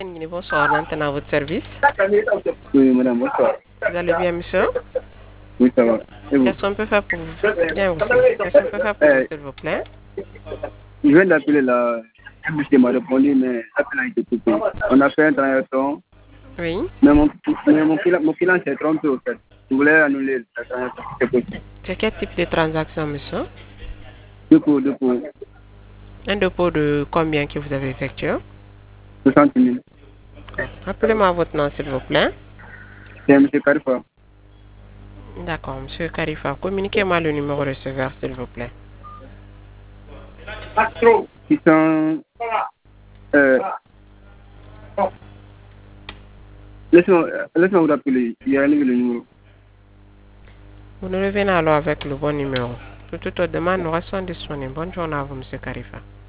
Bonsoir, l'antenne à votre service. Oui, madame, bonsoir. Vous allez bien, monsieur? Oui, ça va. Et vous? Qu'est-ce qu'on peut faire pour vous? Bien aussi. Qu'est-ce qu'on peut faire pour vous, s'il vous plaît? Je viens d'appeler là. Un monsieur m'a répondu, mais l'appel a été coupé. On a fait un transaction, Oui. mais mon client s'est trompé au fait. Je voulais annuler la transaction, si c'est possible. C'est quel type de transaction, monsieur? Deux pour, Un dépôt de combien que vous avez effectué? 60 000. Rappelez-moi votre nom, s'il vous plaît. C'est M. Karifa. D'accord, monsieur Karifa. Communiquez-moi le numéro receveur, s'il vous plaît. Ils sont... Euh, laisse-moi vous appeler. Il y a le numéro. Vous nous revenez alors avec le bon numéro. Pour toute autre demande, nous restons disponibles. Bonne journée à vous, monsieur Karifa.